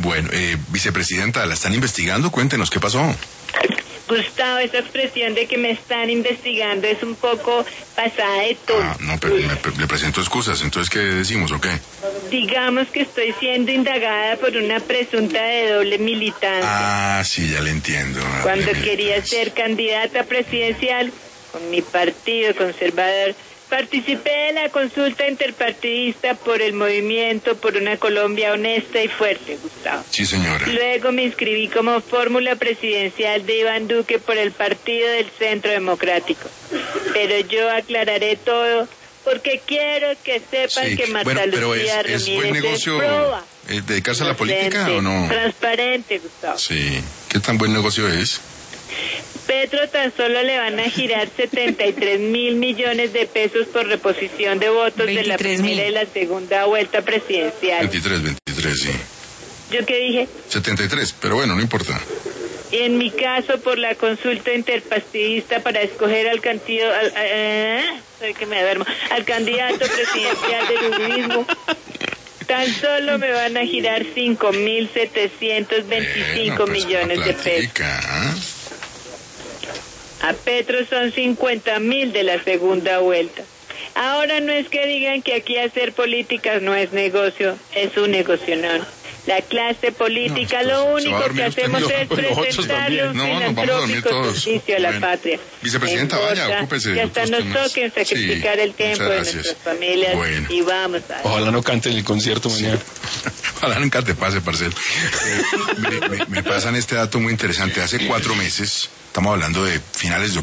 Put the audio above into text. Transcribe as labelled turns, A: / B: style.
A: Bueno, vicepresidenta, ¿la están investigando? Cuéntenos, ¿qué pasó?
B: Gustavo, esa expresión de que me están investigando es un poco pasada de tono.
A: No, pero le presento excusas, entonces, ¿qué decimos o qué?
B: Digamos que estoy siendo indagada por una presunta de doble militancia.
A: Sí, ya le entiendo.
B: Cuando quería ser candidata presidencial con mi partido conservador, participé de la consulta interpartidista por el movimiento por una Colombia honesta y fuerte, Gustavo.
A: Sí, señora.
B: Luego me inscribí como fórmula presidencial de Iván Duque por el Partido del Centro Democrático. Pero yo aclararé todo porque quiero que sepan que Marta Lucía
A: ¿es buen
B: Ramírez
A: negocio
B: es proba.
A: dedicarse a la política o no?
B: Transparente, Gustavo.
A: Sí. ¿Qué tan buen negocio es?
B: Petro tan solo le van a girar 73.000 millones de pesos por reposición de votos de la primera y la segunda vuelta presidencial.
A: 23, sí.
B: ¿Yo qué dije?
A: 73, pero bueno, no importa.
B: Y en mi caso, por la consulta interpartidista para escoger al candidato, al candidato presidencial del uribismo, tan solo me van a girar 5.725 millones de pesos. A Petro son 50.000 de la segunda vuelta. Ahora no es que digan que aquí hacer políticas no es negocio, es un negocio, no. La clase política lo único que hacemos es presentarle un filantrópico servicio a la patria.
A: Vicepresidenta, vaya, ocúpese.
B: Y hasta nos toquen sacrificar el tiempo de nuestras familias. Bueno. Y vamos a...
C: Ojalá no cante en el concierto mañana.
A: Ojalá nunca te pase, parcel. Me pasan este dato muy interesante. Hace 4 meses, estamos hablando de finales de